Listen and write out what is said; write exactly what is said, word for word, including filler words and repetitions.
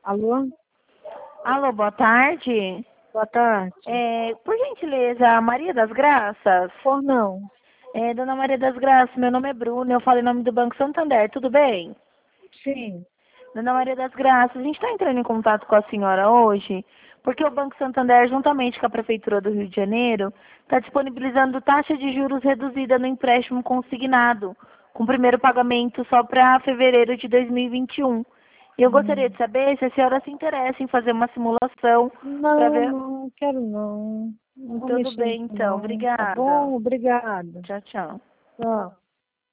Alô? Alô, boa tarde. Boa tarde. É, por gentileza, Maria das Graças? Por não. É, Dona Maria das Graças, meu nome é Bruna, eu falo em nome do Banco Santander, tudo bem? Sim. Dona Maria das Graças, a gente está entrando em contato com a senhora hoje, porque o Banco Santander, juntamente com a Prefeitura do Rio de Janeiro, está disponibilizando taxa de juros reduzida no empréstimo consignado, com primeiro pagamento só para fevereiro de dois mil e vinte e um. E eu gostaria Hum. de saber se a senhora se interessa em fazer uma simulação para Não, ver. não, quero não. Não vou Tudo mexer bem, nisso então. não. Tá Obrigada. bom? Obrigada. Tchau, tchau. Tchau.